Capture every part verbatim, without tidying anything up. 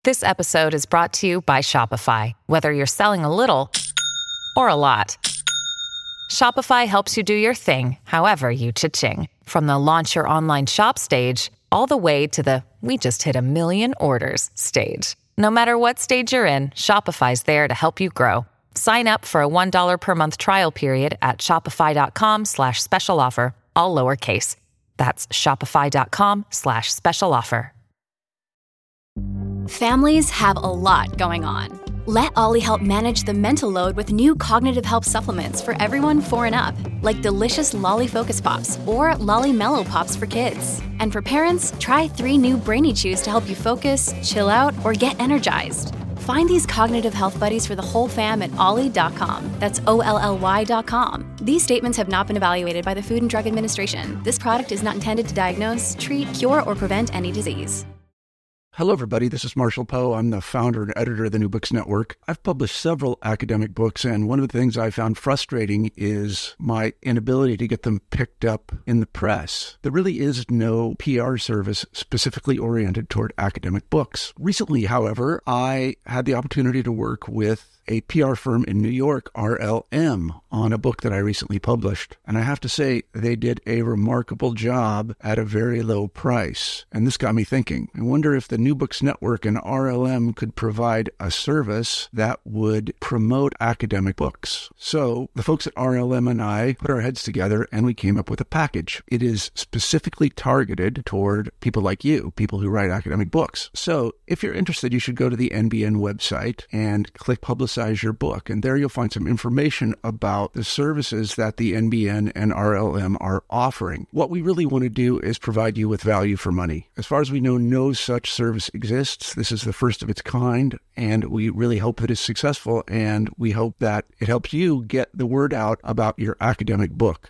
This episode is brought to you by Shopify. Whether you're selling a little or a lot, Shopify helps you do your thing, however you cha-ching. From the launch your online shop stage, all the way to the we just hit a million orders stage. No matter what stage you're in, Shopify's there to help you grow. Sign up for a one dollar per month trial period at shopify.com slash special offer, all lowercase. That's shopify.com slash special offer. Families have a lot going on. Let Ollie help manage the mental load with new cognitive help supplements for everyone four and up, like delicious Lolly Focus Pops or Lolly Mellow Pops for kids. And for parents, try three new Brainy Chews to help you focus, chill out, or get energized. Find these cognitive health buddies for the whole fam at ollie dot com. That's O L L Y dot com. These statements have not been evaluated by the Food and Drug Administration. This product is not intended to diagnose, treat, cure, or prevent any disease. Hello, everybody. This is Marshall Poe. I'm the founder and editor of the New Books Network. I've published several academic books, and one of the things I found frustrating is my inability to get them picked up in the press. There really is no P R service specifically oriented toward academic books. Recently, however, I had the opportunity to work with a P R firm in New York, R L M, on a book that I recently published. And I have to say, they did a remarkable job at a very low price. And this got me thinking. I wonder if the New Books Network and R L M could provide a service that would promote academic books. So the folks at R L M and I put our heads together and we came up with a package. It is specifically targeted toward people like you, people who write academic books. So if you're interested, you should go to the N B N website and click Publicize your book. And there you'll find some information about the services that the N B N and R L M are offering. What we really want to do is provide you with value for money. As far as we know, no such service exists. This is the first of its kind, and we really hope it is successful, and we hope that it helps you get the word out about your academic book.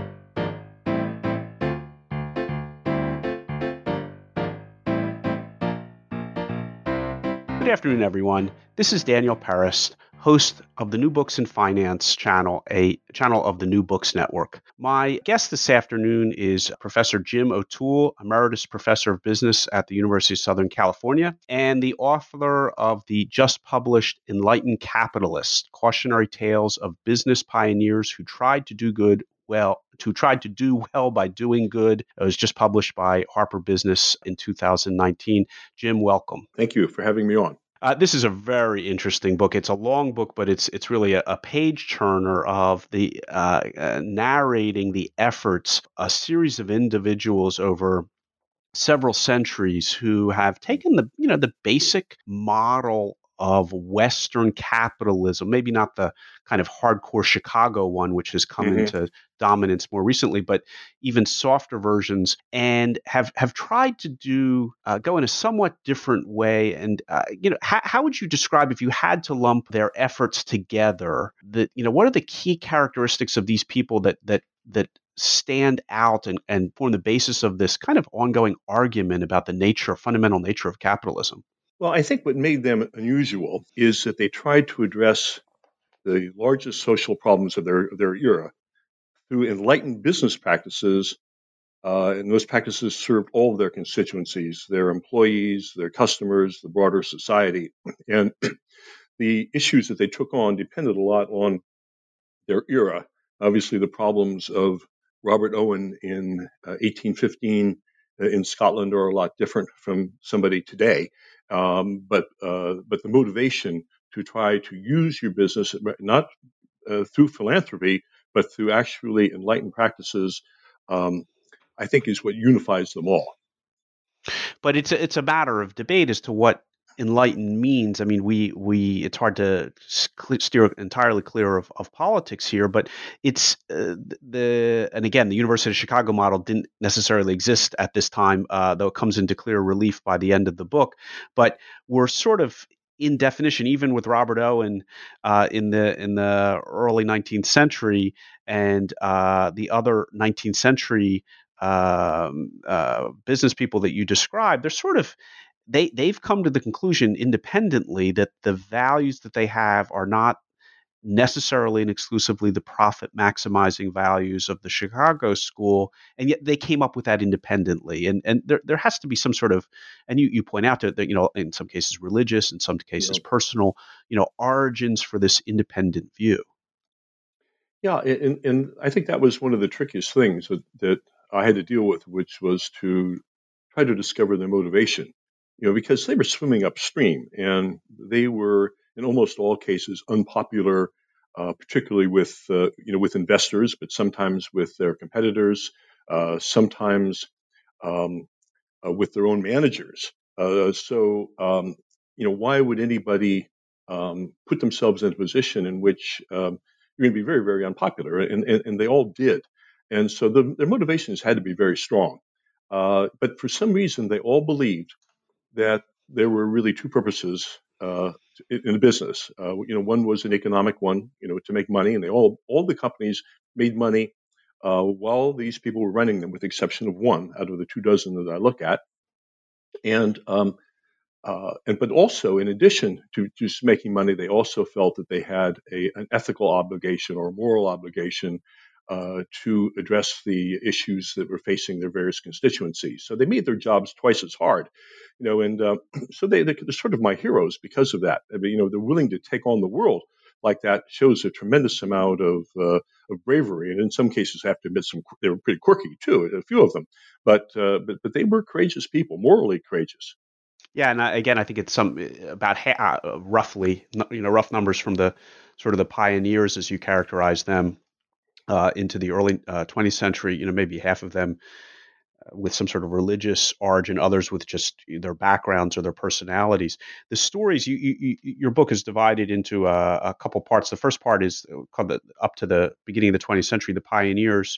Good afternoon, everyone. This is Daniel Paris, host of the New Books in Finance channel, a channel of the New Books Network. My guest this afternoon is Professor Jim O'Toole, Emeritus Professor of Business at the University of Southern California, and the author of the just published Enlightened Capitalist, Cautionary Tales of Business Pioneers Who Tried to Do Good Well, who tried to do well by doing good. It was just published by Harper Business in two thousand nineteen. Jim, welcome. Thank you for having me on. Uh, this is a very interesting book. It's a long book, but it's it's really a, a page turner of the uh, uh, narrating the efforts, a series of individuals over several centuries who have taken the you know the basic model of Western capitalism, maybe not the kind of hardcore Chicago one, which has come mm-hmm. into dominance more recently, but even softer versions, and have have tried to do uh, go in a somewhat different way. And uh, you know, how, how would you describe, if you had to lump their efforts together, that you know, what are the key characteristics of these people that that that stand out and, and form the basis of this kind of ongoing argument about the nature, fundamental nature of capitalism? Well, I think what made them unusual is that they tried to address the largest social problems of their, of their era through enlightened business practices, uh, and those practices served all of their constituencies, their employees, their customers, the broader society. And the issues that they took on depended a lot on their era. Obviously, the problems of Robert Owen in uh, eighteen fifteen uh, in Scotland are a lot different from somebody today. Um, but uh, but the motivation to try to use your business, not uh, through philanthropy, but through actually enlightened practices, um, I think is what unifies them all. But it's a, it's a matter of debate as to what enlightened means. I mean, we we it's hard to steer entirely clear of, of politics here, but it's uh, the and again, the University of Chicago model didn't necessarily exist at this time, uh, though it comes into clear relief by the end of the book. But we're sort of in definition, even with Robert Owen uh, in the in the early nineteenth century and uh, the other nineteenth century um, uh, business people that you described, they're sort of They they've come to the conclusion independently that the values that they have are not necessarily and exclusively the profit maximizing values of the Chicago school, and yet they came up with that independently. And and there there has to be some sort of, and you, you point out that, you know, in some cases religious, in some cases Yeah. personal, you know, origins for this independent view. Yeah, and, and I think that was one of the trickiest things that, that I had to deal with, which was to try to discover their motivation. You know, because they were swimming upstream, and they were in almost all cases unpopular, uh, particularly with uh, you know with investors, but sometimes with their competitors, uh, sometimes um, uh, with their own managers. Uh, so, um, you know, why would anybody um, put themselves in a position in which um, you're going to be very, very unpopular? And, and, and they all did. And so the, their motivations had to be very strong. Uh, but for some reason, they all believed that there were really two purposes uh, in, in the business. Uh, you know, one was an economic one, you know, to make money, and they all all the companies made money uh, while these people were running them, with the exception of one out of the two dozen that I look at. And um, uh, and but also, in addition to just making money, they also felt that they had a, an ethical obligation or a moral obligation uh, to address the issues that were facing their various constituencies. So they made their jobs twice as hard, you know. And uh, so they, they're sort of my heroes because of that. I mean, you know, they're willing to take on the world like that. Shows a tremendous amount of uh, of bravery, and in some cases, I have to admit, some they were pretty quirky too. A few of them, but uh, but but they were courageous people, morally courageous. Yeah, and I, again, I think it's some about ha- uh, roughly, you know, rough numbers from the sort of the pioneers, as you characterize them, uh, into the early uh, twentieth century. You know, maybe half of them uh, with some sort of religious origin, others with just their backgrounds or their personalities. The stories, you, you, you your book is divided into a, a couple parts. The first part is called the, up to the beginning of the twentieth century, the pioneers,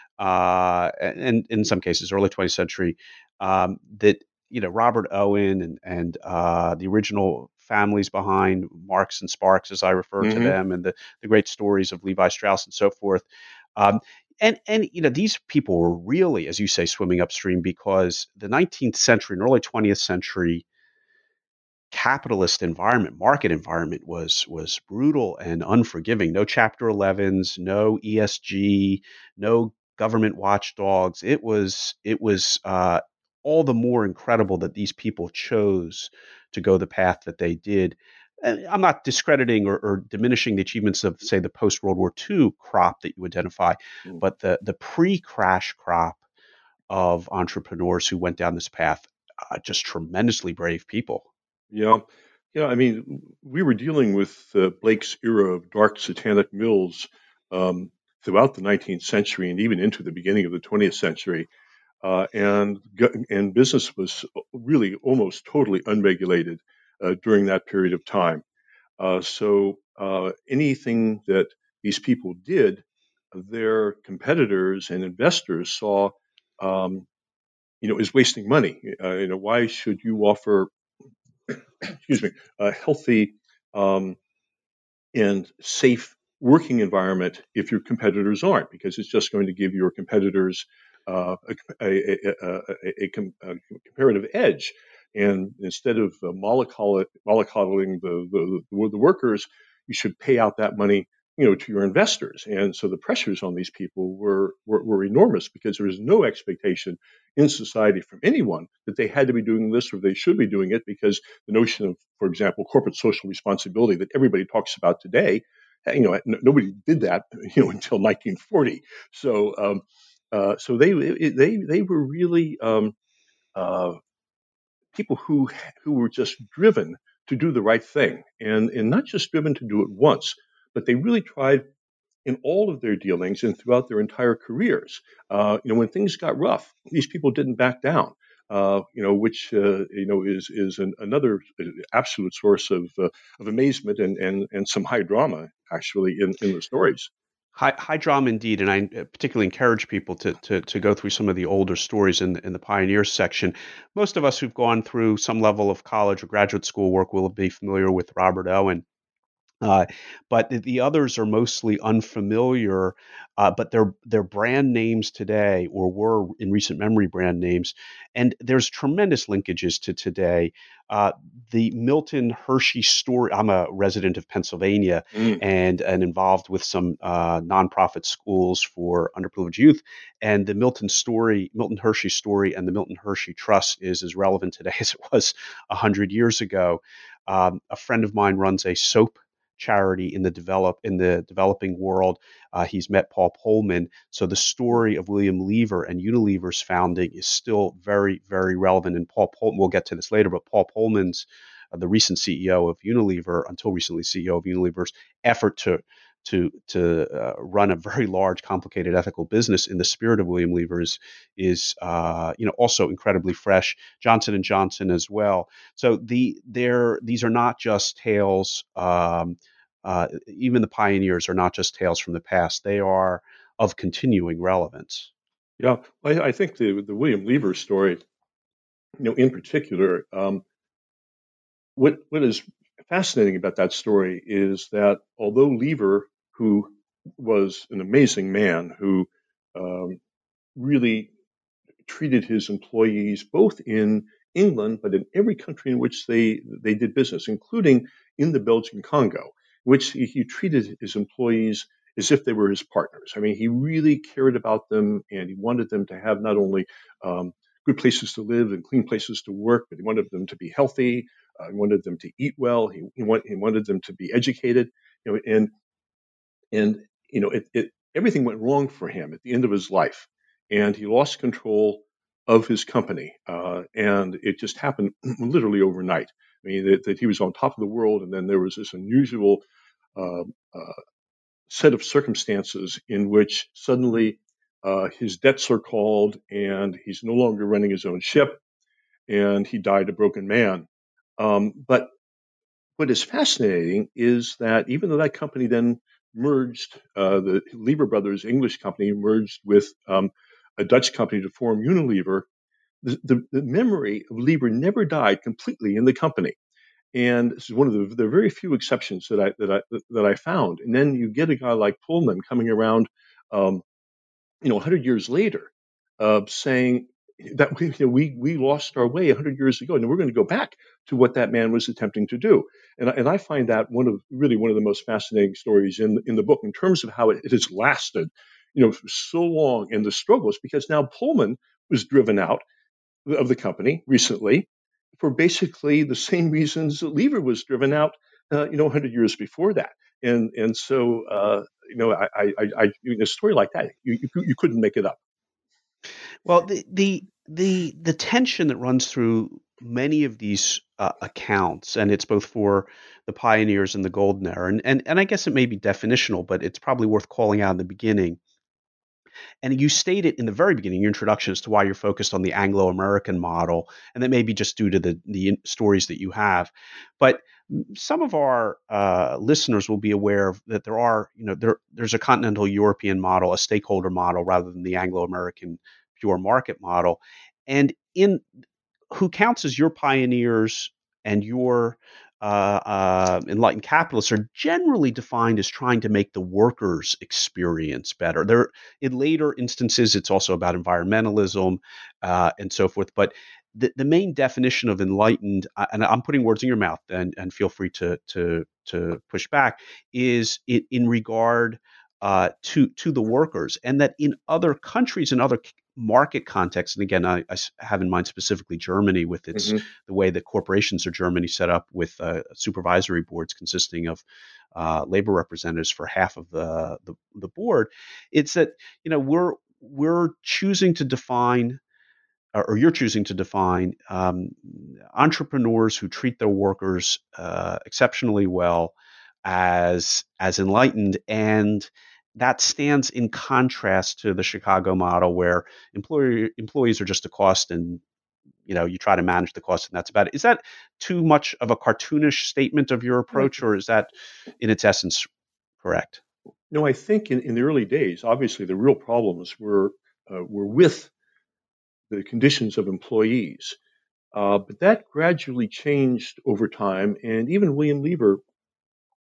uh, and in some cases, early twentieth century, um, that you know Robert Owen and and uh, the original families behind Marx and Sparks, as I refer to Mm-hmm. them, and the the great stories of Levi Strauss and so forth. Um, and and you know these people were really, as you say, swimming upstream, because the nineteenth century and early twentieth century capitalist environment, market environment was was brutal and unforgiving. No Chapter elevens, no E S G, no government watchdogs. It was it was uh, all the more incredible that these people chose to go the path that they did. And I'm not discrediting or, or diminishing the achievements of, say, the post World War two crop that you identify, but the the pre crash crop of entrepreneurs who went down this path, uh, just tremendously brave people. Yeah. Yeah. I mean, we were dealing with uh, Blake's era of dark satanic mills um, throughout the nineteenth century and even into the beginning of the twentieth century. Uh, and and business was really almost totally unregulated uh, during that period of time. Uh, so uh, anything that these people did, their competitors and investors saw, um, you know, is wasting money. Uh, you know, why should you offer excuse me, a healthy um, and safe working environment if your competitors aren't, because it's just going to give your competitors uh, a, a, a, a, a comparative edge. And instead of uh, mollycoddling the, the, the workers, you should pay out that money, you know, to your investors. And so the pressures on these people were, were, were enormous, because there was no expectation in society from anyone that they had to be doing this or they should be doing it, because the notion of, for example, corporate social responsibility that everybody talks about today, you know, n- nobody did that, you know, until nineteen forty. So, um, uh, so they they they were really um, uh, people who who were just driven to do the right thing, and and not just driven to do it once, but they really tried in all of their dealings and throughout their entire careers. Uh, you know, when things got rough, these people didn't back down. Uh, you know, which uh, you know is is an, another absolute source of uh, of amazement and, and and some high drama actually in, in the stories. High, high drama indeed, and I particularly encourage people to to to go through some of the older stories in the, in the pioneers section. Most of us who've gone through some level of college or graduate school work will be familiar with Robert Owen. Uh, but the, the others are mostly unfamiliar, uh, but they're they're brand names today, or were in recent memory brand names, and there's tremendous linkages to today. Uh, the Milton Hershey story. I'm a resident of Pennsylvania, Mm. and and involved with some uh, nonprofit schools for underprivileged youth, and the Milton story, Milton Hershey story, and the Milton Hershey Trust is as relevant today as it was a hundred years ago. Um, a friend of mine runs a soap charity in the develop in the developing world. Uh, he's met Paul Polman, so the story of William Lever and Unilever's founding is still very, very relevant. And Paul Polman, we'll get to this later, but Paul Polman's, uh, the recent C E O of Unilever, until recently C E O of Unilever's effort to to to uh, run a very large, complicated ethical business in the spirit of William Lever is is uh, you know also incredibly fresh. Johnson and Johnson as well. So the they're these are not just tales. Um, uh, even the pioneers are not just tales from the past; they are of continuing relevance. Yeah, I, I think the the William Lever story, you know, in particular, um, what what is fascinating about that story is that although Lever, who was an amazing man, who um, really treated his employees both in England but in every country in which they they did business, including in the Belgian Congo, which he, he treated his employees as if they were his partners. I mean, he really cared about them, and he wanted them to have not only um, good places to live and clean places to work, but he wanted them to be healthy. Uh, he wanted them to eat well. He, he, want, he wanted them to be educated. You know, and and you know, it, it everything went wrong for him at the end of his life, and he lost control of his company, uh, and it just happened literally overnight. I mean, that, that he was on top of the world, and then there was this unusual uh, uh, set of circumstances in which suddenly uh, his debts are called, and he's no longer running his own ship, and he died a broken man. Um, but what is fascinating is that even though that company then merged, uh, the Lever Brothers English company merged with um, a Dutch company to form Unilever, the, the, the memory of Lever never died completely in the company. And this is one of the, the very few exceptions that I that I that I found. And then you get a guy like Pullman coming around, um, you know, one hundred years later, uh, saying that we, you know, we we lost our way one hundred years ago, and we're going to go back to what that man was attempting to do. And I, and I find that one of really one of the most fascinating stories in in the book in terms of how it, it has lasted, you know, for so long, and the struggles, because now Pullman was driven out of the company recently for basically the same reasons that Lever was driven out, uh, you know, one hundred years before that. And and so, uh, you know, I, I, I, I a story like that, you, you you couldn't make it up. Well, the the the the tension that runs through many of these uh, accounts, and it's both for the pioneers and the golden era, and, and and I guess it may be definitional, but it's probably worth calling out in the beginning. And you stated in the very beginning, your introduction, as to why you're focused on the Anglo-American model, and that may be just due to the the stories that you have. But some of our uh, listeners will be aware of that there are, you know, there there's a continental European model, a stakeholder model, rather than the Anglo-American pure market model. And in who counts as your pioneers and your uh, uh, enlightened capitalists are generally defined as trying to make the workers' experience better. There, in later instances, it's also about environmentalism uh, and so forth. But the, the main definition of enlightened, uh, and I'm putting words in your mouth, and, and feel free to to to push back, is in, in regard uh, to to the workers, and that in other countries and other market contexts, and again, I, I have in mind specifically Germany with its Mm-hmm. the way that corporations are Germany set up with uh, supervisory boards consisting of uh, labor representatives for half of the, the the board. It's that, you know, we're we're choosing to define, or you're choosing to define, um, entrepreneurs who treat their workers uh, exceptionally well as as enlightened, and that stands in contrast to the Chicago model, where employer employees are just a cost, and you know you try to manage the cost, and that's about it. Is that too much of a cartoonish statement of your approach, or is that in its essence correct? No, I think in, in the early days, obviously the real problems were uh, were with the conditions of employees, uh, but that gradually changed over time. And even William Lever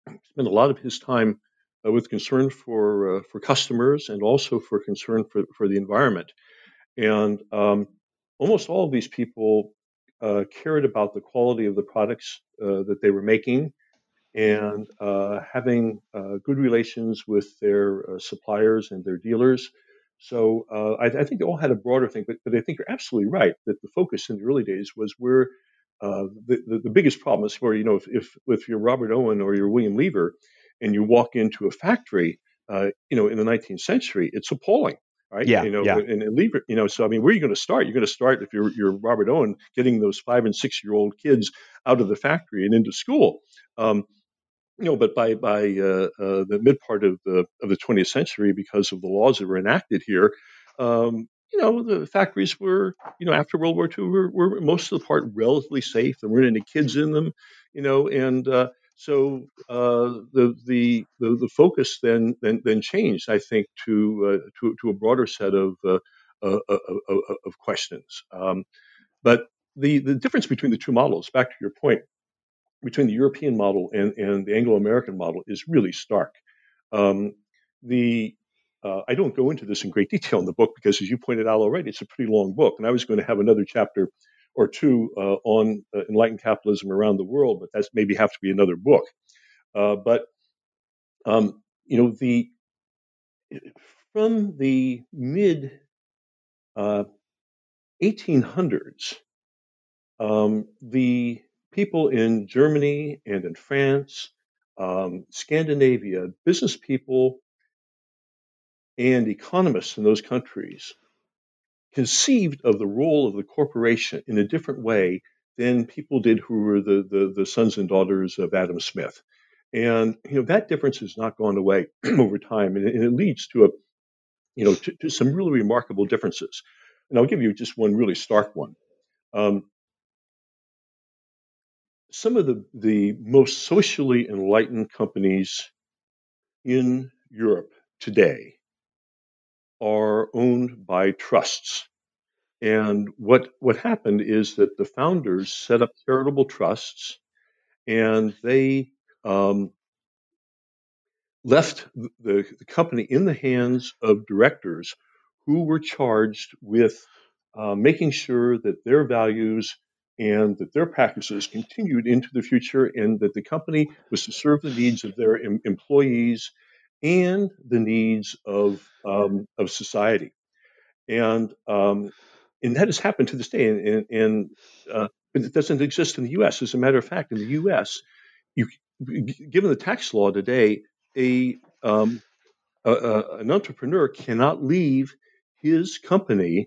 spent a lot of his time uh, with concern for uh, for customers and also for concern for, for the environment. And um, almost all of these people uh, cared about the quality of the products uh, that they were making and uh, having uh, good relations with their uh, suppliers and their dealers. So uh, I, I think they all had a broader thing, but, but I think you're absolutely right that the focus in the early days was where uh, the, the, the biggest problem is where, you know, if, if, if you're Robert Owen or you're William Lever and you walk into a factory, uh, you know, in the nineteenth century, it's appalling. Right. Yeah. You know, yeah. and, and Lever, you know, so I mean, where are you going to start? You're going to start if you're, you're Robert Owen, getting those five and six year old kids out of the factory and into school. Um, You know, but by by uh, uh, the mid part of the of the twentieth century, because of the laws that were enacted here, um, you know, the factories were, you know, after World War Two, were, were most of the part relatively safe. There weren't any kids in them, you know, and uh, so uh, the, the the the focus then then then changed, I think, to uh, to to a broader set of uh, uh, uh, of questions. Um, but the the difference between the two models, back to your point, between the European model and, and the Anglo-American model is really stark. Um, the uh, I don't go into this in great detail in the book because, as you pointed out already, it's a pretty long book, and I was going to have another chapter or two uh, on uh, enlightened capitalism around the world, but that's maybe have to be another book. Uh, but um, you know, the from the mid uh, eighteen hundreds, um, the people in Germany and in France, um, Scandinavia, business people and economists in those countries conceived of the role of the corporation in a different way than people did who were the, the, the sons and daughters of Adam Smith. And you know that difference has not gone away over time, and it, and it leads to a you know to, to some really remarkable differences. And I'll give you just one really stark one. Um, Some of the, the most socially enlightened companies in Europe today are owned by trusts. And what, what happened is that the founders set up charitable trusts and they um, left the, the company in the hands of directors who were charged with uh, making sure that their values and that their practices continued into the future, and that the company was to serve the needs of their em- employees and the needs of um, of society. And um, and that has happened to this day. And, and, and uh, but it doesn't exist in the U S. As a matter of fact, in the U S, you, given the tax law today, a, um, a, a an entrepreneur cannot leave his company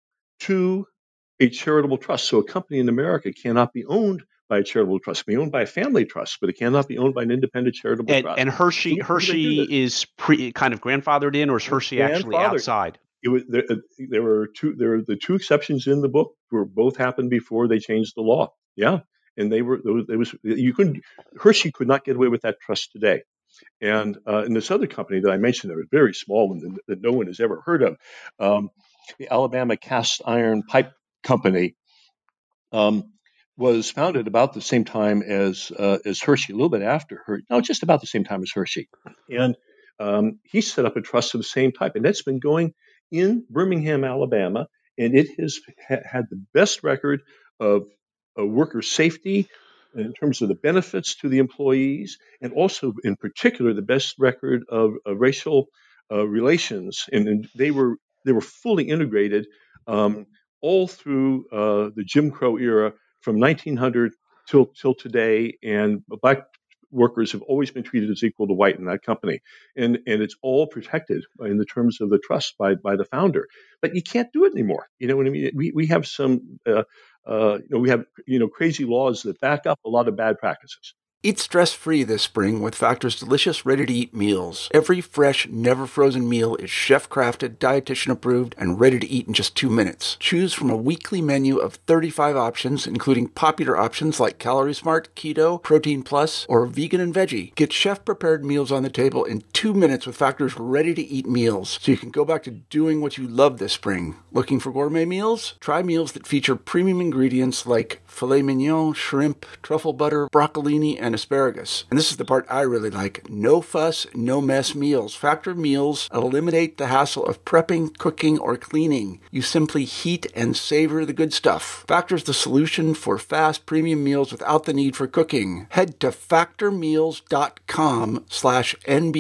to a charitable trust. So a company in America cannot be owned by a charitable trust. It can be owned by a family trust, but it cannot be owned by an independent charitable And, trust. and Hershey So Hershey is pre, kind of grandfathered in, or is Hershey actually outside? It was there, there were two. There were the two exceptions in the book were both happened before they changed the law. Yeah, and they were there was you couldn't Hershey could not get away with that trust today. And uh, in this other company that I mentioned, that was very small and that no one has ever heard of, um, the Alabama Cast Iron Pipe Company, um, was founded about the same time as uh, as Hershey, a little bit after Hershey, no, just about the same time as Hershey. And um, he set up a trust of the same type, and that's been going in Birmingham, Alabama, and it has ha- had the best record of, of worker safety in terms of the benefits to the employees, and also, in particular, the best record of, of racial uh, relations. And, and they were they were fully integrated um, all through uh, the Jim Crow era, from nineteen hundred till till today. And black workers have always been treated as equal to white in that company, and and it's all protected in the terms of the trust by by the founder. But you can't do it anymore. You know what I mean? We we have some. Uh, Uh, you know, we have, you know, crazy laws that back up a lot of bad practices. Eat stress-free this spring with Factor's delicious, ready-to-eat meals. Every fresh, never-frozen meal is chef-crafted, dietitian-approved, and ready to eat in just two minutes. Choose from a weekly menu of thirty-five options, including popular options like Calorie Smart, Keto, Protein Plus, or Vegan and Veggie. Get chef-prepared meals on the table in two minutes with Factor's ready-to-eat meals, so you can go back to doing what you love this spring. Looking for gourmet meals? Try meals that feature premium ingredients like filet mignon, shrimp, truffle butter, broccolini, and and asparagus. And this is the part I really like. No fuss, no mess meals. Factor meals eliminate the hassle of prepping, cooking, or cleaning. You simply heat and savor the good stuff. Factor's the solution for fast premium meals without the need for cooking. Head to factormeals.com slash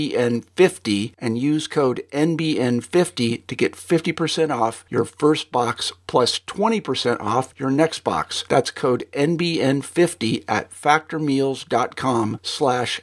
NBN50 and use code N B N fifty to get fifty percent off your first box plus twenty percent off your next box. That's code N B N fifty at factormeals.com slash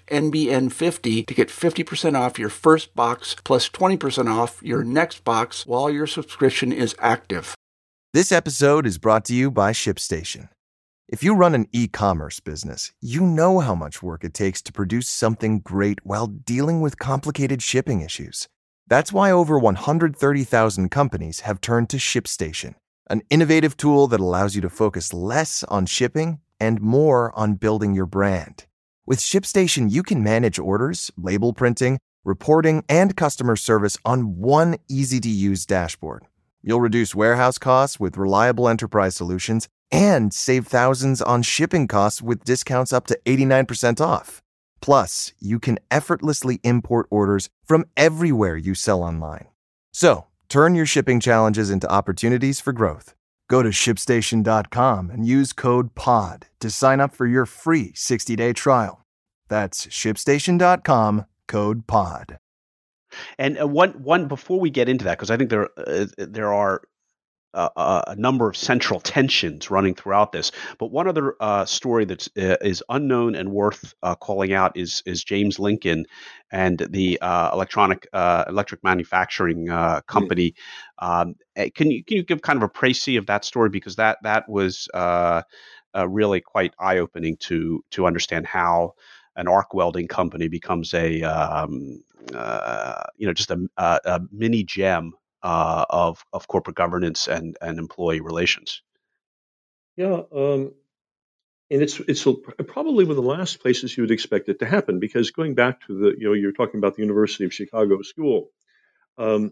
NBN50 to get fifty percent off your first box plus twenty percent off your next box while your subscription is active. This episode is brought to you by ShipStation. If you run an e-commerce business, you know how much work it takes to produce something great while dealing with complicated shipping issues. That's why over one hundred thirty thousand companies have turned to ShipStation, an innovative tool that allows you to focus less on shipping and more on building your brand. With ShipStation, you can manage orders, label printing, reporting, and customer service on one easy-to-use dashboard. You'll reduce warehouse costs with reliable enterprise solutions and save thousands on shipping costs with discounts up to eighty-nine percent off. Plus, you can effortlessly import orders from everywhere you sell online. So, turn your shipping challenges into opportunities for growth. Go to ship station dot com and use code P O D to sign up for your free sixty-day trial. That's ship station dot com, code P O D. And uh, one one before we get into that, because I think there uh, there are uh, a number of central tensions running throughout this. But one other uh, story that uh, is unknown and worth uh, calling out is is James Lincoln and the uh, electronic uh, electric manufacturing uh, company. Mm. Um, can you can you give kind of a précis of that story, because that that was uh, uh, really quite eye opening to to understand how an arc welding company becomes a um, uh, you know just a, a, a mini gem uh, of of corporate governance and and employee relations. Yeah, um, and it's it's probably one of the last places you would expect it to happen, because going back to the you know you're talking about the University of Chicago School, um,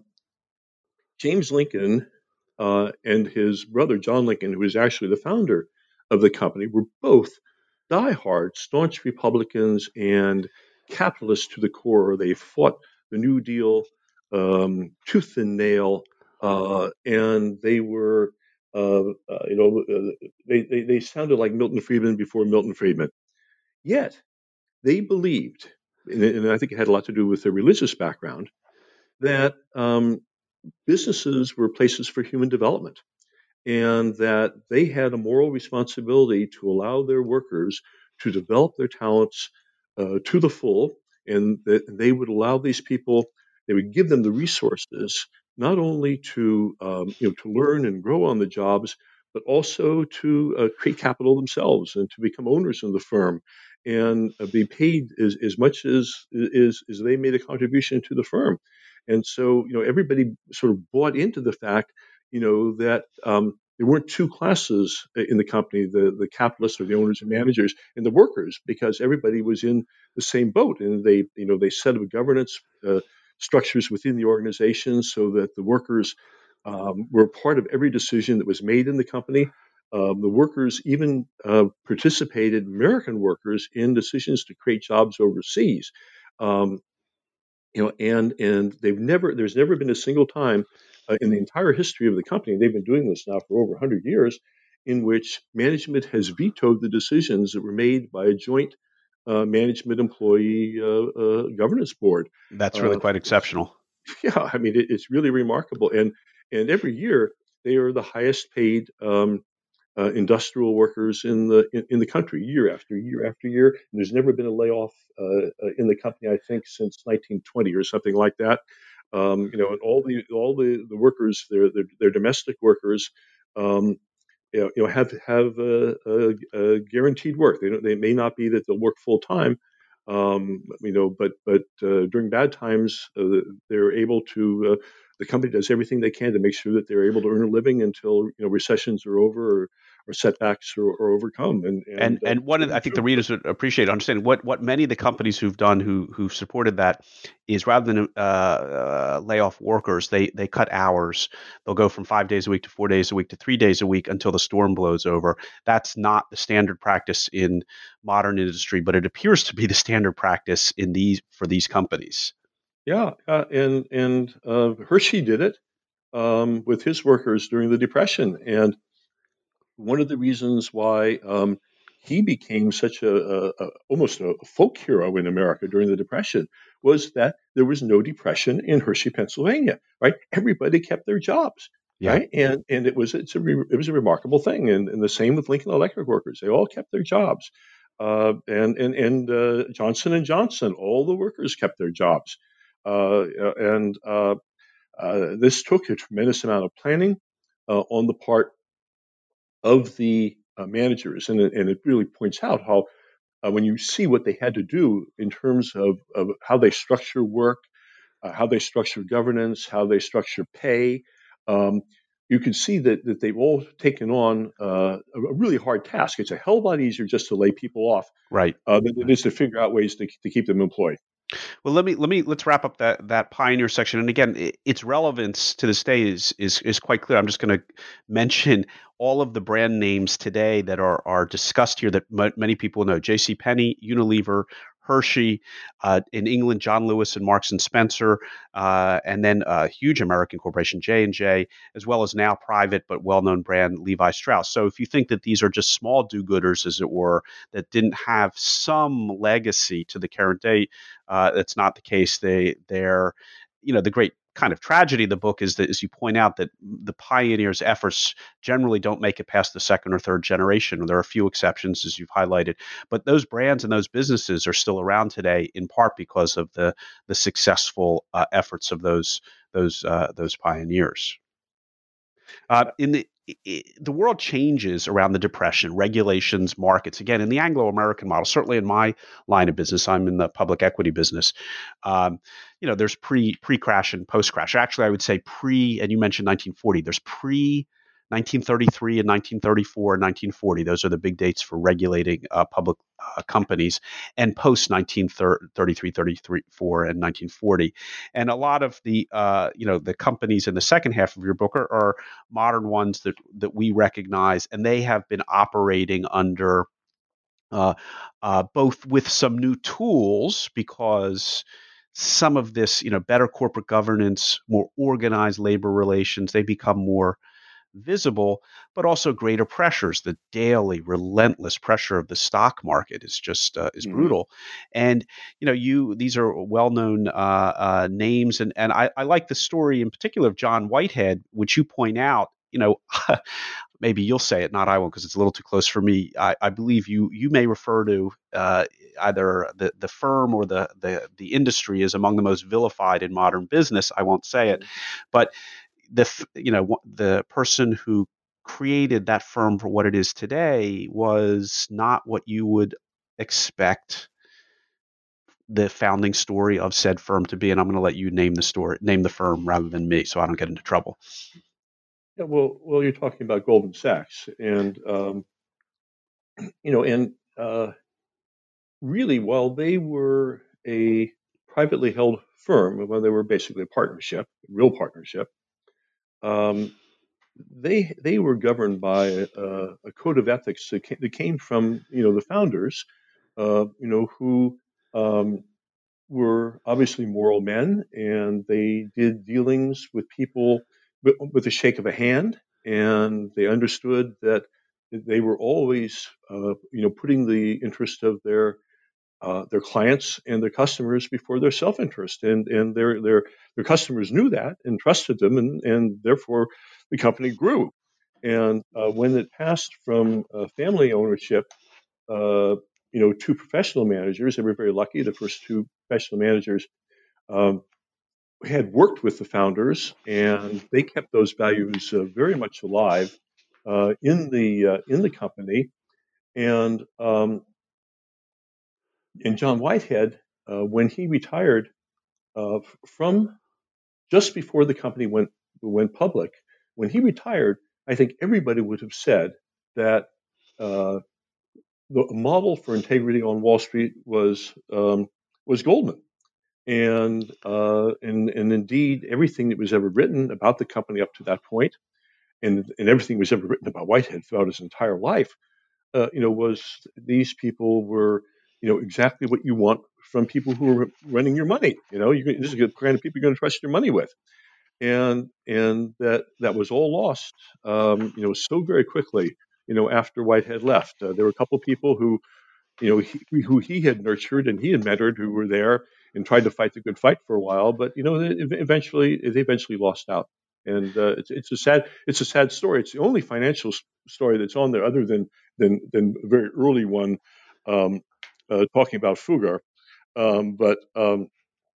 James Lincoln uh, and his brother John Lincoln, who was actually the founder of the company, were both diehard, staunch Republicans and capitalists to the core. They fought the New Deal um, tooth and nail, uh, and they were, uh, uh, you know, uh, they, they they sounded like Milton Friedman before Milton Friedman. Yet they believed, and, and I think it had a lot to do with their religious background, that um, businesses were places for human development, and that they had a moral responsibility to allow their workers to develop their talents uh, to the full, and that they would allow these people, they would give them the resources not only to um, you know to learn and grow on the jobs, but also to uh, create capital themselves and to become owners of the firm and uh, be paid as, as much as, as as they made a contribution to the firm. And so you know everybody sort of bought into the fact you know, that um, there weren't two classes in the company, the, the capitalists or the owners and managers and the workers, because everybody was in the same boat. And they, you know, they set up governance uh, structures within the organization so that the workers um, were part of every decision that was made in the company. Um, the workers even uh, participated, American workers, in decisions to create jobs overseas. Um, you know, and and they've never, there's never been a single time Uh, in the entire history of the company, they've been doing this now for over one hundred years, in which management has vetoed the decisions that were made by a joint uh, management employee uh, uh, governance board. That's really Uh, quite exceptional. yeah, I mean, it, it's really remarkable. And and every year they are the highest paid um, uh, industrial workers in the in, in the country, year after year after year. And there's never been a layoff uh, uh, in the company, I think, since nineteen twenty or something like that. Um, you know, and all the all the, the workers, they're, they're, they're domestic workers, um, you know, you know, have have a, a, a guaranteed work. They don't, they may not be that they'll work full time, um, you know, but but uh, during bad times, uh, they're able to. Uh, the company does everything they can to make sure that they're able to earn a living until you know recessions are over, or or setbacks are, are overcome. And and, And uh, and one of the, I think the readers would appreciate understanding what what many of the companies who've done who who supported that is rather than uh, uh, lay off workers, they they cut hours. They'll go from five days a week to four days a week to three days a week until the storm blows over. That's not the standard practice in modern industry, but it appears to be the standard practice in these for these companies. yeah, uh, and and uh, Hershey did it um, with his workers during the Depression, and one of the reasons why um, he became such a, a, a almost a folk hero in America during the Depression was that there was no depression in Hershey, Pennsylvania. Right, everybody kept their jobs. Yeah. Right, and and it was it's a re, it was a remarkable thing, and, and the same with Lincoln Electric workers. They all kept their jobs, uh, and and and uh, Johnson and Johnson, all the workers kept their jobs, uh, and uh, uh, this took a tremendous amount of planning uh, on the part of the uh, managers, and it, and it really points out how uh, when you see what they had to do in terms of, of how they structure work, uh, how they structure governance, how they structure pay, um, you can see that, that they've all taken on uh, a, a really hard task. It's a hell of a lot easier just to lay people off Right. uh, than it is to figure out ways to, to keep them employed. Well, let me let me let's wrap up that that pioneer section. And again, it, its relevance to this day is is is quite clear. I'm just going to mention all of the brand names today that are are discussed here that m- many people know: J C. Penney, Unilever, Hershey, uh, in England, John Lewis and Marks and Spencer, uh, and then a huge American corporation, J and J, as well as now private but well-known brand Levi Strauss. So if you think that these are just small do-gooders, as it were, that didn't have some legacy to the current day, uh, that's not the case. They they're, you know, the great kind of tragedy of the book is that, as you point out, that the pioneers' efforts generally don't make it past the second or third generation. There are a few exceptions, as you've highlighted, but those brands and those businesses are still around today, in part because of the the successful uh, efforts of those those uh, those pioneers. Uh, in the i- the world changes around the Depression, regulations, markets. Again, in the Anglo-American model, certainly in my line of business, I'm in the public equity business. Um, you know, there's pre pre crash and post crash. Actually, I would say pre. And you mentioned nineteen forty. There's pre nineteen thirty-three and nineteen thirty-four and nineteen forty. Those are the big dates for regulating uh, public uh, companies, and post nineteen thirty-three, thirty-four, and nineteen forty. And a lot of the uh, you know the companies in the second half of your book are, are modern ones that that we recognize, and they have been operating under uh, uh, both with some new tools, because some of this, you know, better corporate governance, more organized labor relations, they become more visible, but also greater pressures. The daily, relentless pressure of the stock market is just uh, is Mhm. brutal. And you know, you these are well-known uh, uh, names, and and I, I like the story in particular of John Whitehead, which you point out. You know, maybe you'll say it, not I won't, because it's a little too close for me. I, I believe you you may refer to uh, either the the firm or the the the industry as among the most vilified in modern business. I won't say it, but the you know the person who created that firm for what it is today was not what you would expect the founding story of said firm to be. And I'm going to let you name the story, name the firm rather than me, so I don't get into trouble. Yeah, well, well, you're talking about Goldman Sachs, and um, you know, and uh, really, while they were a privately held firm, well, they were basically a partnership, a real partnership. Um, they they were governed by a, a code of ethics that came, that came from you know the founders, uh, you know who um, were obviously moral men, and they did dealings with people with, with a shake of a hand, and they understood that they were always uh, you know putting the interest of their uh, their clients and their customers before their self-interest, and and their their their customers knew that and trusted them, and and therefore the company grew. And uh, when it passed from uh, family ownership, uh, you know, to professional managers, they were very lucky. The first two professional managers um, had worked with the founders, and they kept those values uh, very much alive uh, in the uh, in the company. And um, and John Whitehead, uh, when he retired uh, from just before the company went went public, when he retired, I think everybody would have said that uh, the model for integrity on Wall Street was um, was Goldman, and uh, and and indeed everything that was ever written about the company up to that point, and and everything that was ever written about Whitehead throughout his entire life, uh, you know, was these people were, you know, exactly what you want from people who are running your money. You know, you this is the kind of people you're going to trust your money with, and and that that was all lost, um, you know, so very quickly. You know, after Whitehead left, uh, there were a couple of people who, you know, he, who he had nurtured and he had mentored who were there and tried to fight the good fight for a while, but you know, they eventually they eventually lost out. And uh, it's it's a sad it's a sad story. It's the only financial s- story that's on there, other than than than a very early one, um, uh, talking about Fugger. Um, but um,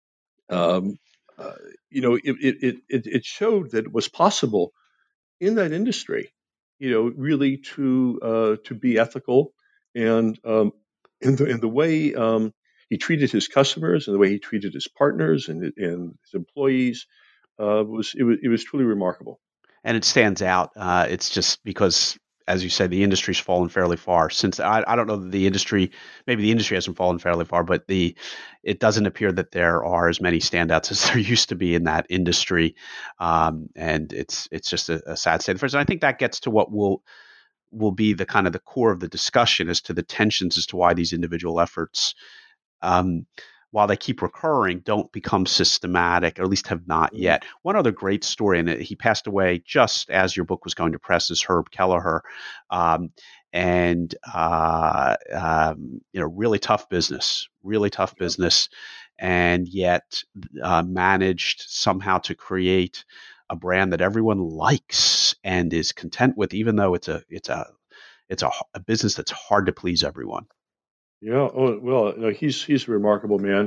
um, uh, you know, it, it it it showed that it was possible in that industry, you know, really to uh, to be ethical, and um, in the in the way um, he treated his customers and the way he treated his partners and and his employees uh, was it was it was truly remarkable. And it stands out. Uh, it's just because, as you said, the industry's fallen fairly far since. I, I don't know that the industry, maybe the industry hasn't fallen fairly far, but the it doesn't appear that there are as many standouts as there used to be in that industry, um, and it's it's just a, a sad state of affairs. And I think that gets to what will will be the kind of the core of the discussion as to the tensions as to why these individual efforts, um, while they keep recurring, don't become systematic, or at least have not yet. One other great story, and he passed away just as your book was going to press, is Herb Kelleher, um, and uh, um, you know, really tough business, really tough business, and yet uh, managed somehow to create a brand that everyone likes and is content with, even though it's a it's a it's a, a business that's hard to please everyone. Yeah. Oh, well, no, he's he's a remarkable man,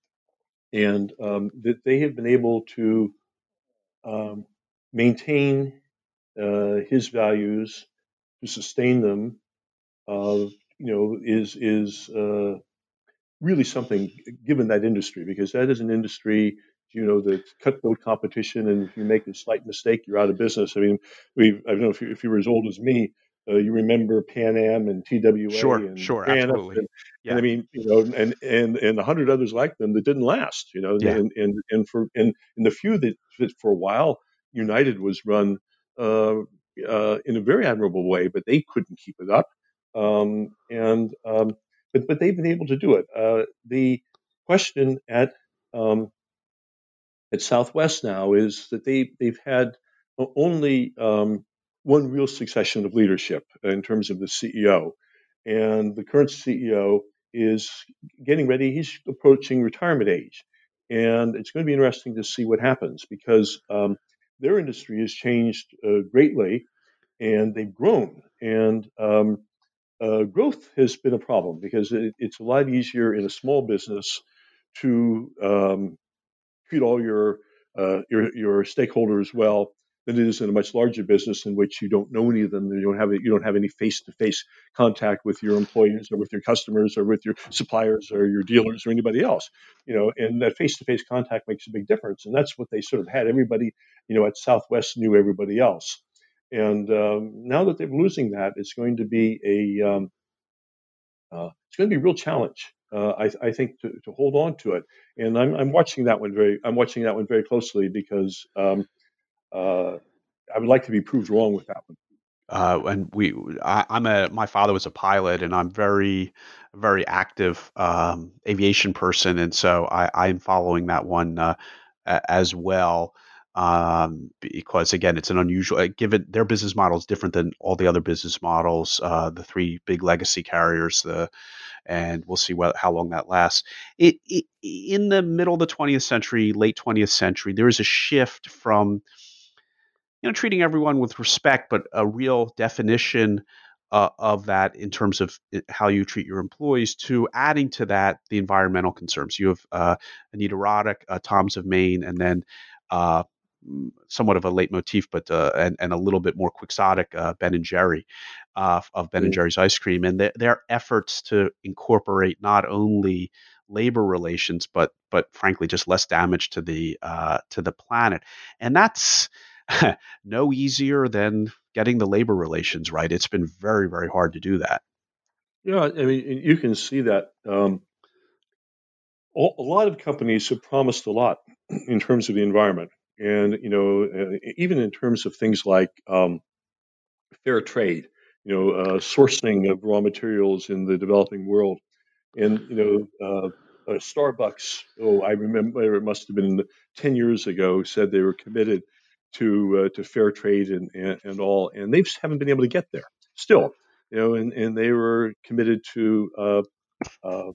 and um, that they have been able to um, maintain uh, his values, to sustain them. Uh, you know, is is uh, really something given that industry, because that is an industry, you know, that's cutthroat competition, and if you make a slight mistake, you're out of business. I mean, we I don't know if you, if you were as old as me, uh, you remember Pan Am and T W A Sure, and sure, Braniff, absolutely. and, and Yeah, I mean, you know, and and and a hundred others like them that didn't last, you know, yeah. and and and for and, and the few that that for a while, United was run uh, uh, in a very admirable way, but they couldn't keep it up, um, and um, but but they've been able to do it. Uh, the question at um, at Southwest now is that they they've had only um, one real succession of leadership in terms of the C E O, and the current C E O is getting ready. He's approaching retirement age, and it's going to be interesting to see what happens, because um, their industry has changed uh, greatly, and they've grown, and um, uh, growth has been a problem, because it, it's a lot easier in a small business to um, treat all your, uh, your your stakeholders well than it is in a much larger business in which you don't know any of them. You don't have you don't have any face to face contact with your employees or with your customers or with your suppliers or your dealers or anybody else. You know, and that face to face contact makes a big difference. And that's what they sort of had. Everybody, you know, at Southwest knew everybody else. And um, now that they're losing that, it's going to be a um, uh, it's going to be a real challenge. Uh, I, I think to, to hold on to it, and I'm, I'm watching that one very I'm watching that one very closely, because um, uh, I would like to be proved wrong with that one. Uh, and we, I, I'm a, my father was a pilot, and I'm very, very active um, aviation person, and so I, I'm following that one uh, a- as well. Um, because again, it's an unusual, uh, given their business model is different than all the other business models, uh, the three big legacy carriers, the, and we'll see what, how long that lasts. It, it in the middle of the twentieth century, late twentieth century, there is a shift from, you know, treating everyone with respect, but a real definition uh, of that in terms of how you treat your employees, to adding to that the environmental concerns. You have uh, Anita Roddick, uh, Toms of Maine, and then uh, somewhat of a leitmotif, but uh, and, and a little bit more quixotic, uh, Ben and Jerry uh, of Ben and Mm. Jerry's ice cream, and their, their efforts to incorporate not only labor relations, but but frankly, just less damage to the uh, to the planet, and that's no easier than getting the labor relations right. It's been very, very hard to do that. Yeah, I mean, you can see that. Um, a lot of companies have promised a lot in terms of the environment, and you know, even in terms of things like um, fair trade. You know, uh, sourcing of raw materials in the developing world, and you know, uh, uh, Starbucks. Oh, I remember it must have been ten years ago. Said they were committed to uh, to fair trade and, and and all, and they haven't been able to get there still. You know, and and they were committed to. Uh, uh,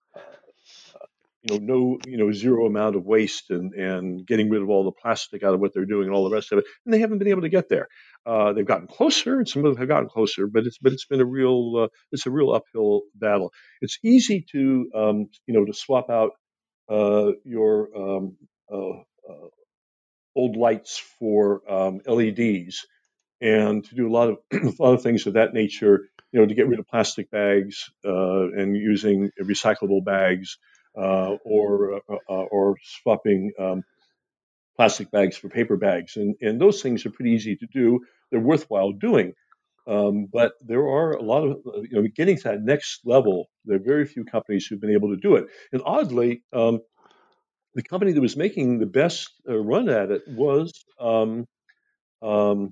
you know, no, you know, zero amount of waste and, and getting rid of all the plastic out of what they're doing and all the rest of it. And they haven't been able to get there. Uh, they've gotten closer, and some of them have gotten closer, but it's but it's been a real uh, it's a real uphill battle. It's easy to um, you know to swap out uh, your um, uh, uh, old lights for um, L E Ds and to do a lot of a lot of things of that nature. You know, to get rid of plastic bags uh, and using recyclable bags, uh, or uh, uh, or swapping um, plastic bags for paper bags, and and those things are pretty easy to do. They're worthwhile doing, um, but there are a lot of you know getting to that next level. There are very few companies who've been able to do it, and oddly, um, the company that was making the best uh, run at it was um, um,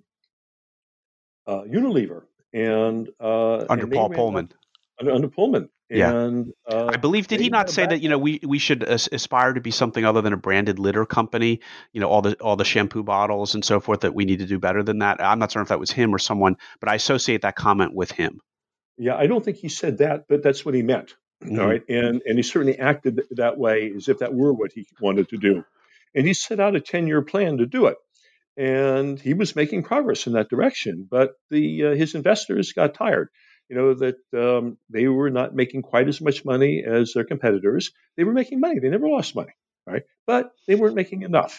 uh, Unilever. And uh, Under and they Paul ran out Pullman. under, under Pullman, Yeah. and uh, I believe, did they he not had a say that, you know, backlash. we, we should as- aspire to be something other than a branded litter company, you know, all the, all the shampoo bottles and so forth, that we need to do better than that. I'm not certain if that was him or someone, but I associate that comment with him. Yeah, I don't think he said that, but that's what he meant. All Mm-hmm. right, and and he certainly acted that way as if that were what he wanted to do, and he set out a ten year plan to do it, and he was making progress in that direction. But the uh, his investors got tired. You know that um, they were not making quite as much money as their competitors. They were making money; they never lost money, right? But they weren't making enough,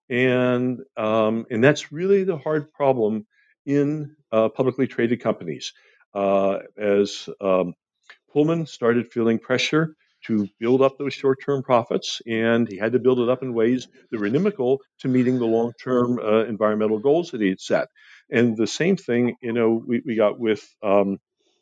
and um, and that's really the hard problem in uh, publicly traded companies. Uh, as um, Pullman started feeling pressure to build up those short-term profits, and he had to build it up in ways that were inimical to meeting the long-term uh, environmental goals that he had set. And the same thing, you know, we, we got with um,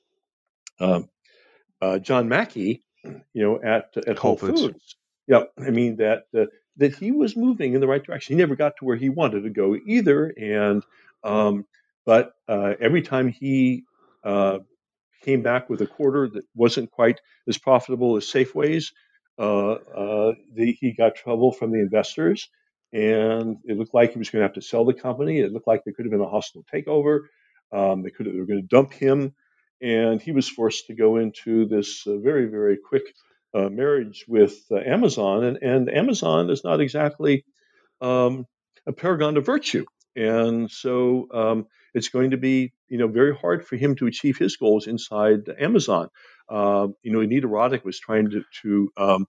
uh, uh, John Mackey, you know, at at Whole Whole Foods. Foods. Yeah, I mean that uh, that he was moving in the right direction. He never got to where he wanted to go either, and um, but uh, every time he uh, came back with a quarter that wasn't quite as profitable as Safeway's, uh, uh, the, he got trouble from the investors, and it looked like he was going to have to sell the company. It looked like there could have been a hostile takeover. Um, they could have, they were going to dump him, and he was forced to go into this uh, very very quick uh, marriage with uh, Amazon, and and Amazon is not exactly um, a paragon of virtue. And so um, it's going to be, you know, very hard for him to achieve his goals inside Amazon. Uh, you know, Anita Roddick was trying to, to um,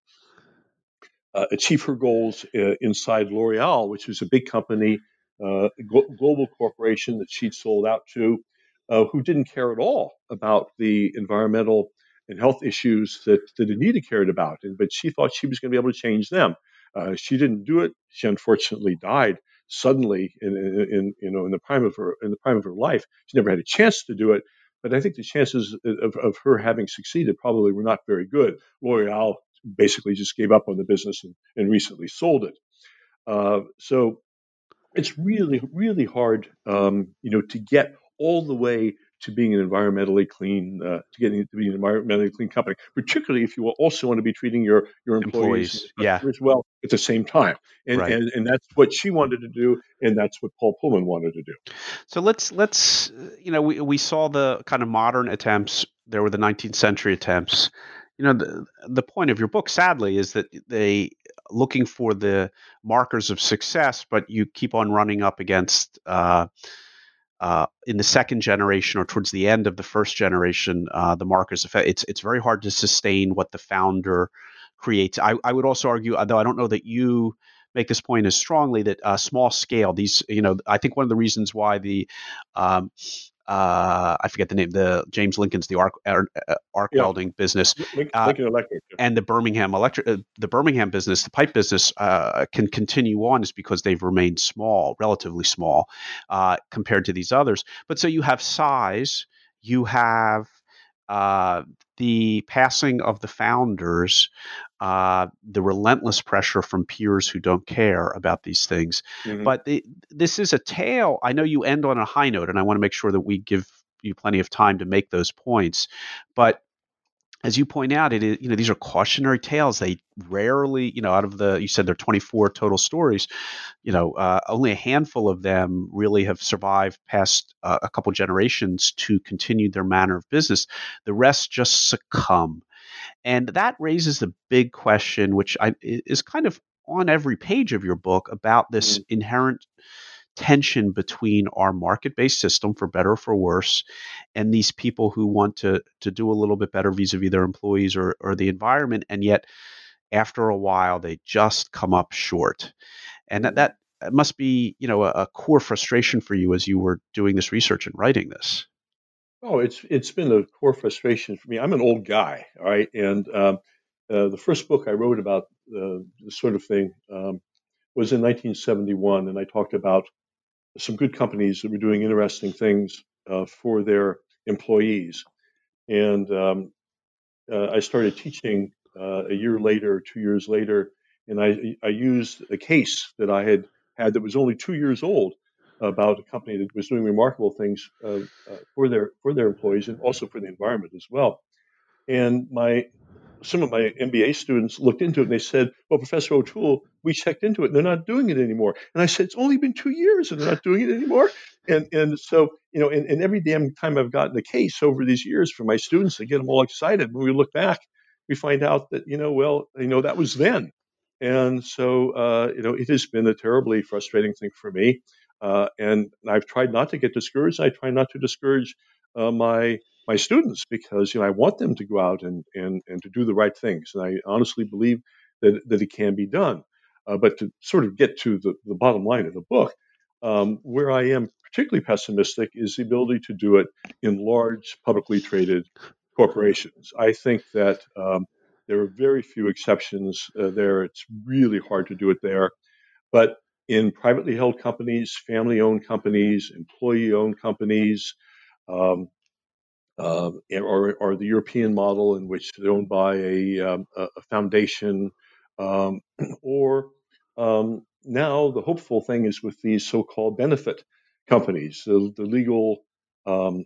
uh, achieve her goals uh, inside L'Oreal, which was a big company, uh, glo- global corporation that she'd sold out to, uh, who didn't care at all about the environmental and health issues that, that Anita cared about. And, but she thought she was going to be able to change them. Uh, she didn't do it. She unfortunately died suddenly in, in, in you know in the prime of her in the prime of her life. She never had a chance to do it. But I think the chances of, of her having succeeded probably were not very good. L'Oreal basically just gave up on the business and, and recently sold it. Uh, so it's really, really hard, um, you know, to get all the way to being an environmentally clean, uh, to getting to be an environmentally clean company, particularly if you also want to be treating your, your employees, Employees, and yeah. customers well at the same time. And, Right. and and that's what she wanted to do, and that's what Paul Pullman wanted to do. So let's let's you know we we saw the kind of modern attempts. There were the nineteenth century attempts. You know, the the point of your book, sadly, is that they looking for the markers of success, but you keep on running up against uh, uh, in the second generation or towards the end of the first generation, uh, the markers of it's it's very hard to sustain what the founder creates. I, I would also argue, although I don't know that you make this point as strongly, that uh, small scale, these, you know, I think one of the reasons why the um, uh, I forget the name, the James Lincoln's, the arc, uh, arc Yeah. welding business, Lincoln, uh, Lincoln Electric. Yeah. and the Birmingham electric, uh, the Birmingham business, the pipe business uh, can continue on is because they've remained small, relatively small, uh, compared to these others. But so you have size, you have uh, the passing of the founders, uh, the relentless pressure from peers who don't care about these things. Mhm. But the, this is a tale. I know you end on a high note, and I want to make sure that we give you plenty of time to make those points. But as you point out, it is, you know, these are cautionary tales. They rarely, you know, out of the, you said there are twenty-four total stories, you know, uh, only a handful of them really have survived past uh, a couple generations to continue their manner of business. The rest just succumb. And that raises the big question, which I, is kind of on every page of your book, about this Mm-hmm. inherent tension between our market-based system, for better or for worse, and these people who want to to do a little bit better vis-a-vis their employees or, or the environment, and yet after a while they just come up short. And that, that must be, you know, a, a core frustration for you as you were doing this research and writing this. Oh, it's it's been a core frustration for me. I'm an old guy, all right, and um, uh, the first book I wrote about uh, this sort of thing um, was in nineteen seventy-one, and I talked about some good companies that were doing interesting things uh, for their employees. And um, uh, I started teaching uh, a year later, two years later, and I, I used a case that I had had that was only two years old about a company that was doing remarkable things uh, uh, for their for their employees and also for the environment as well. And my some of my M B A students looked into it and they said, "Well, Professor O'Toole, we checked into it and they're not doing it anymore." And I said, "It's only been two years and they're not doing it anymore." And and so you know, and, and every damn time I've gotten a case over these years for my students, to get them all excited. When we look back, we find out that you know, well, you know, that was then. And so uh, you know, it has been a terribly frustrating thing for me. Uh, and I've tried not to get discouraged. I try not to discourage uh, my my students because you know I want them to go out and and, and to do the right things, and I honestly believe that that it can be done. Uh, but to sort of get to the, the bottom line of the book, um, where I am particularly pessimistic is the ability to do it in large publicly traded corporations. I think that um, there are very few exceptions uh, there. It's really hard to do it there, but in privately held companies, family-owned companies, employee-owned companies. Um, uh, or, or the European model in which they're owned by a, um, a foundation, um, or um, now the hopeful thing is with these so-called benefit companies, the, the legal um,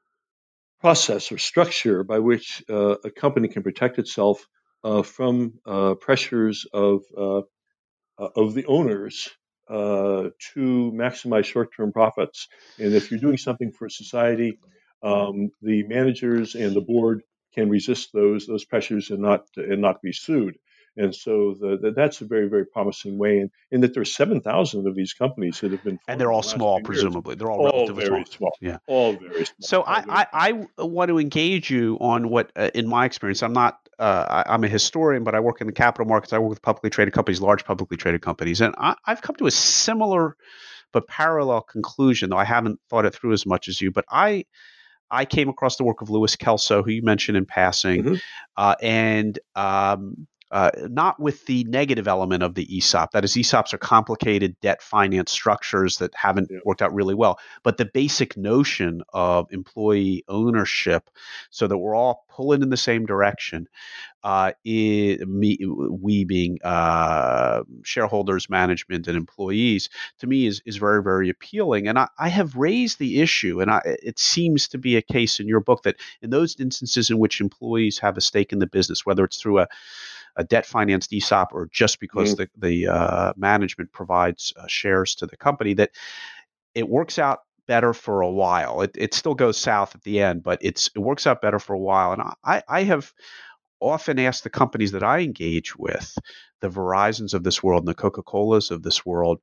process or structure by which uh, a company can protect itself uh, from uh, pressures of uh, of the owners uh, to maximize short-term profits. And if you're doing something for society, um, the managers and the board can resist those those pressures and not and not be sued. And so the, the, that's a very, very promising way. And, and that there's seven thousand of these companies that have been formed. And they're all in the last small, few years. presumably. They're all, All relatively very small. small. Yeah. All very small. So All very I, I, I want to engage you on what, uh, in my experience, I'm not, uh, I, I'm a historian, but I work in the capital markets. I work with publicly traded companies, large publicly traded companies. And I, I've come to a similar but parallel conclusion, though I haven't thought it through as much as you. But I, I came across the work of Louis Kelso, who you mentioned in passing, mm-hmm. uh, and um, uh, not with the negative element of the E S O P. That is, E S O Ps are complicated debt finance structures that haven't Yeah. worked out really well. But the basic notion of employee ownership, so that we're all pulling in the same direction, uh, is, me, we being uh, shareholders, management, and employees, to me is is very, very appealing. And I, I have raised the issue, and I, it seems to be a case in your book that in those instances in which employees have a stake in the business, whether it's through a a debt-financed E S O P or just because mm. the, the uh, management provides uh, shares to the company, that it works out better for a while. It, it still goes south at the end, but it's it works out better for a while. And I, I have often asked the companies that I engage with, the Verizons of this world and the Coca-Colas of this world,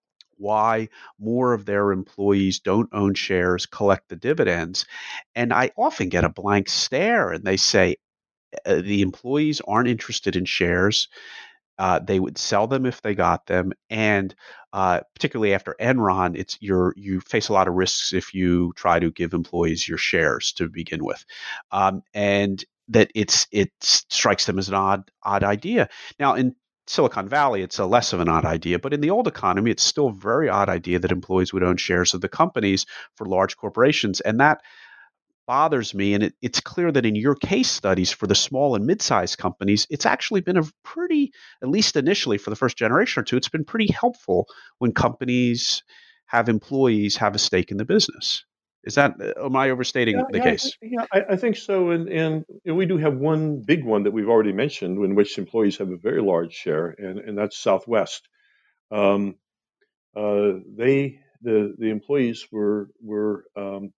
why more of their employees don't own shares, collect the dividends. And I often get a blank stare, and they say, Uh, the employees aren't interested in shares. Uh, they would sell them if they got them, and uh, particularly after Enron, it's you're you face a lot of risks if you try to give employees your shares to begin with, um, and that it's it strikes them as an odd odd idea. Now in Silicon Valley, it's a less of an odd idea, but in the old economy, it's still a very odd idea that employees would own shares of the companies for large corporations, and that bothers me. And it, it's clear that in your case studies for the small and mid-sized companies, it's actually been a pretty, at least initially for the first generation or two, it's been pretty helpful when companies have employees have a stake in the business. Is that, am I overstating Yeah, the yeah, case? yeah, I, I think so. And, and you know, we do have one big one that we've already mentioned in which employees have a very large share, and, and that's Southwest. Um, uh, they, the, the employees were, were um,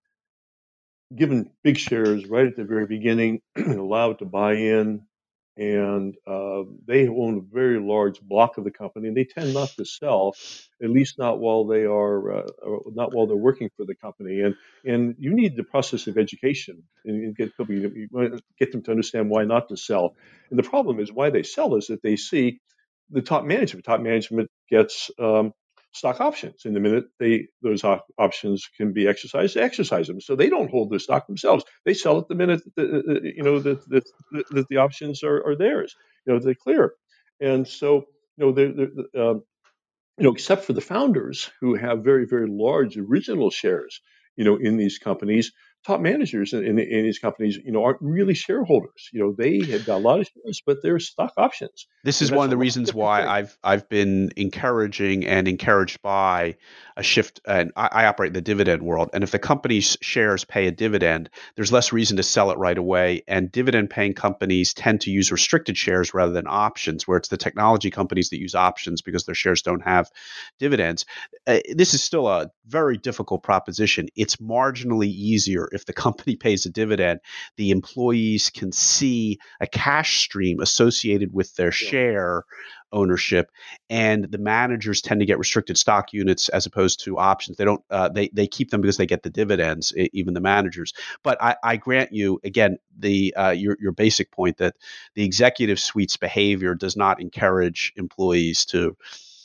given big shares right at the very beginning, allowed to buy in, and uh, they own a very large block of the company, and they tend not to sell, at least not while they are uh, not while they're working for the company. And and you need the process of education and, and get people, you, you want to get them to understand why not to sell. And the problem is why they sell is that they see the top management. Top management gets um, stock options, and the minute they those op- options can be exercised, they exercise them. So they don't hold the stock themselves. They sell it the minute that, uh, you know that that that the options are, are theirs. You know they clear, and so you know the the um, you know except for the founders who have very very large original shares, you know in these companies. Top managers in, in, in these companies, you know, aren't really shareholders. You know, they have got a lot of shares, but they're stock options, This and is that's one a of the lot reasons different why thing. I've I've been encouraging and encouraged by a shift. And I, I operate in the dividend world. And if the company's shares pay a dividend, there's less reason to sell it right away. And dividend-paying companies tend to use restricted shares rather than options, where it's the technology companies that use options because their shares don't have dividends. Uh, this is still a very difficult proposition. It's marginally easier if the company pays a dividend. The employees can see a cash stream associated with their Yeah. share ownership, and the managers tend to get restricted stock units as opposed to options. They don't. Uh, they they keep them because they get the dividends. Even the managers. But I, I grant you again the uh, your your basic point that the executive suite's behavior does not encourage employees to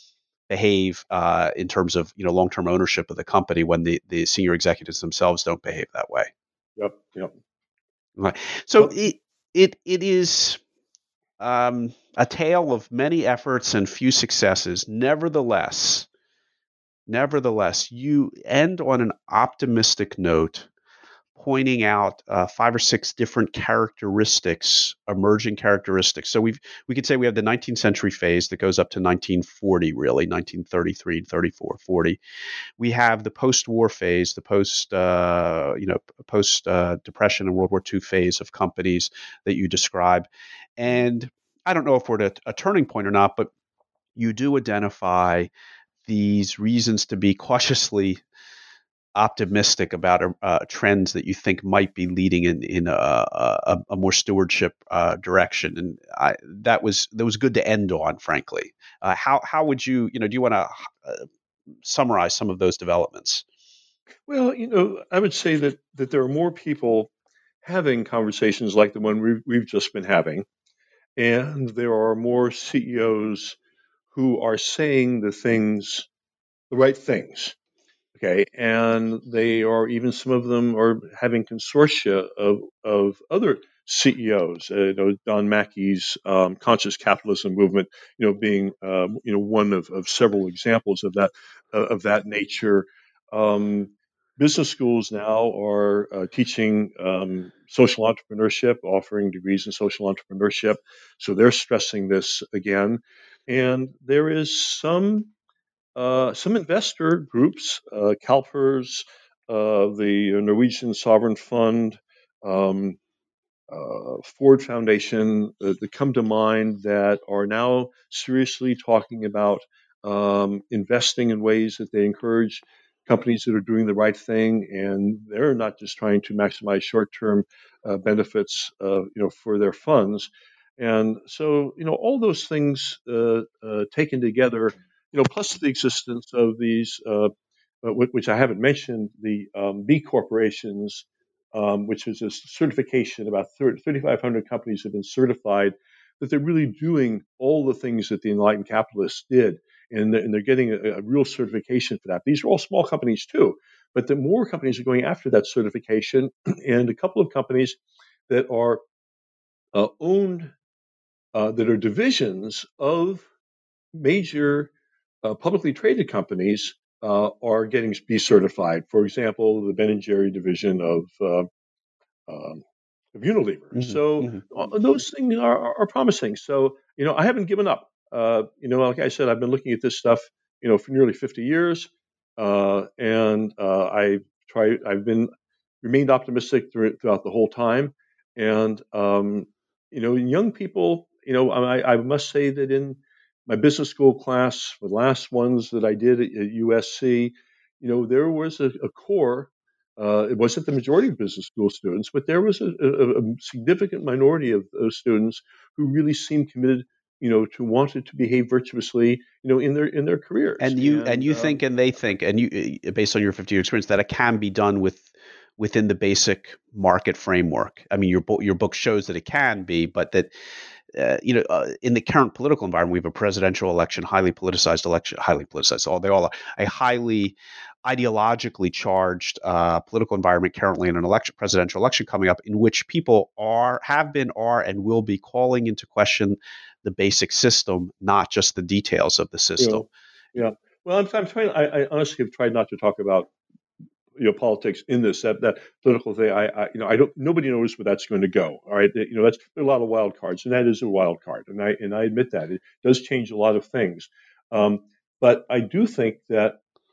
behave uh, in terms of you know long term ownership of the company when the the senior executives themselves don't behave that way. Yep. Yep. Right. So Well, it it it is. Um, a tale of many efforts and few successes. Nevertheless, nevertheless, you end on an optimistic note, pointing out uh, five or six different characteristics, emerging characteristics. So we've we could say we have the nineteenth century phase that goes up to nineteen forty, really, nineteen thirty-three, thirty-four, forty. We have the post-war phase, the post, uh, you know, post uh, Depression and World War Two phase of companies that you describe, and I don't know if we're at a, a turning point or not, but you do identify these reasons to be cautiously optimistic about uh, uh, trends that you think might be leading in in a, a, a more stewardship uh, direction, and I, that was that was good to end on. Frankly, uh, how how would you you know do you want to uh, summarize some of those developments? well, you know, I would say that that there are more people having conversations like the one we've, we've just been having, and there are more C E Os who are saying the things, the right things. Okay, and they are even some of them are having consortia of of other C E Os. Uh, you know, Don Mackey's um, conscious capitalism movement, you know, being um, you know one of, of several examples of that uh, of that nature. Um, Business schools now are uh, teaching um, social entrepreneurship, offering degrees in social entrepreneurship. So they're stressing this again, and there is some uh, some investor groups, uh, CalPERS, uh, the Norwegian Sovereign Fund, um, uh, Ford Foundation, uh, that come to mind that are now seriously talking about um, investing in ways that they encourage companies that are doing the right thing, and they're not just trying to maximize short-term uh, benefits, uh, you know, for their funds. And so, you know, all those things uh, uh, taken together, you know, plus the existence of these, uh, uh, which I haven't mentioned, the um, B corporations, um, which is a certification. About thirty-five hundred companies have been certified that they're really doing all the things that the enlightened capitalists did, and they're, and they're getting a, a real certification for that. These are all small companies too, but the more companies are going after that certification, and a couple of companies that are uh, owned, uh, that are divisions of major uh, publicly traded companies uh, are getting B certified. For example, the Ben and Jerry division of uh, um, of Unilever. Mm-hmm, So mm-hmm. uh, those things are, are, are promising. So, you know, I haven't given up. Uh, you know, like I said, I've been looking at this stuff, you know, for nearly fifty years, uh, and uh, I try. I've been remained optimistic through, throughout the whole time. And um, you know, young people, you know, I, I must say that in my business school class, the last ones that I did at, at U S C, you know, there was a, a core. Uh, it wasn't the majority of business school students, but there was a, a, a significant minority of those students who really seemed committed, you know, to wanted to behave virtuously, you know, in their in their careers. And you and, and you um, think, and they think, and you, based on your fifty-year experience, that it can be done with within the basic market framework. I mean, your book your book shows that it can be, but that. Uh, you know, uh, in the current political environment, we have a presidential election, highly politicized election, highly politicized. All they all are a highly ideologically charged uh, political environment currently in an election, presidential election coming up, in which people are, have been, are, and will be calling into question the basic system, not just the details of the system. You know, yeah. Well, I'm, I'm trying. I, I honestly have tried not to talk about, you know, politics in this that, that political thing. I, I you know I don't nobody knows where that's going to go. All right, you know, that's there are a lot of wild cards, and that is a wild card, and I and I admit that it does change a lot of things. Um, but I do think that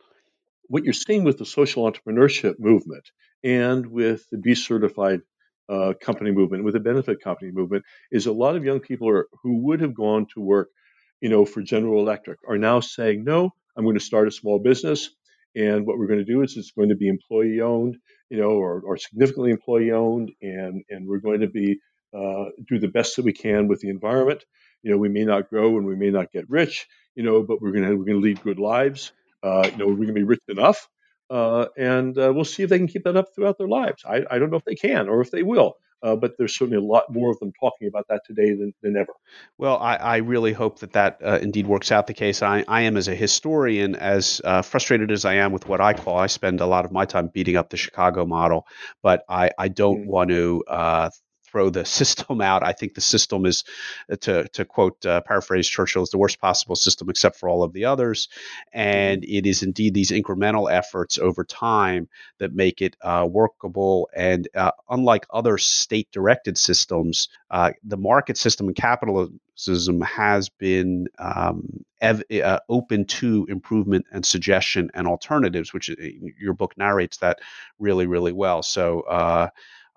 what you're seeing with the social entrepreneurship movement and with the B certified uh, company movement, with the benefit company movement, is a lot of young people are, who would have gone to work, you know, for General Electric are now saying, no, I'm going to start a small business. And what we're going to do is it's going to be employee owned, you know, or, or significantly employee owned, and and we're going to be uh, do the best that we can with the environment. You know, we may not grow and we may not get rich, you know, but we're going to we're going to lead good lives. Uh, you know, we're going to be rich enough, uh, and uh, we'll see if they can keep that up throughout their lives. I, I don't know if they can or if they will. Uh, but there's certainly a lot more of them talking about that today than, than ever. Well, I, I really hope that that uh, indeed works out the case. I, I am, as a historian, as uh, frustrated as I am with what I call, I spend a lot of my time beating up the Chicago model, but I, I don't mm. want to uh, throw the system out. I think the system is, to to quote, uh, paraphrase Churchill, is the worst possible system except for all of the others. And it is indeed these incremental efforts over time that make it uh, workable. And uh, unlike other state-directed systems, uh, the market system and capitalism has been um, ev- uh, open to improvement and suggestion and alternatives, which your book narrates that really, really well. So, uh,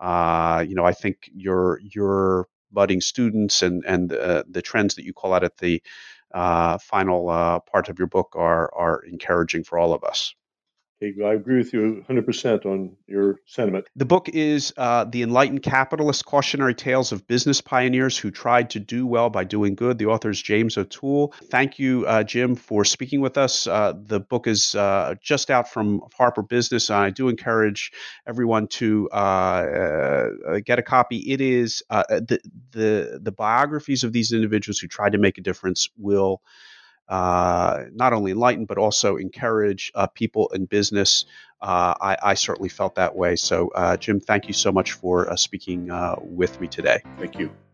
Uh, you know, I think your your budding students and and uh, the trends that you call out at the uh, final uh, part of your book are are encouraging for all of us. I agree with you one hundred percent on your sentiment. The book is uh, The Enlightened Capitalist, Cautionary Tales of Business Pioneers Who Tried to Do Well by Doing Good. The author is James O'Toole. Thank you, uh, Jim, for speaking with us. Uh, the book is uh, just out from Harper Business. I do encourage everyone to uh, uh, get a copy. It is uh, the, the, the biographies of these individuals who tried to make a difference will Uh, not only enlighten, but also encourage uh, people in business. Uh, I, I certainly felt that way. So, uh, Jim, thank you so much for uh, speaking uh, with me today. Thank you.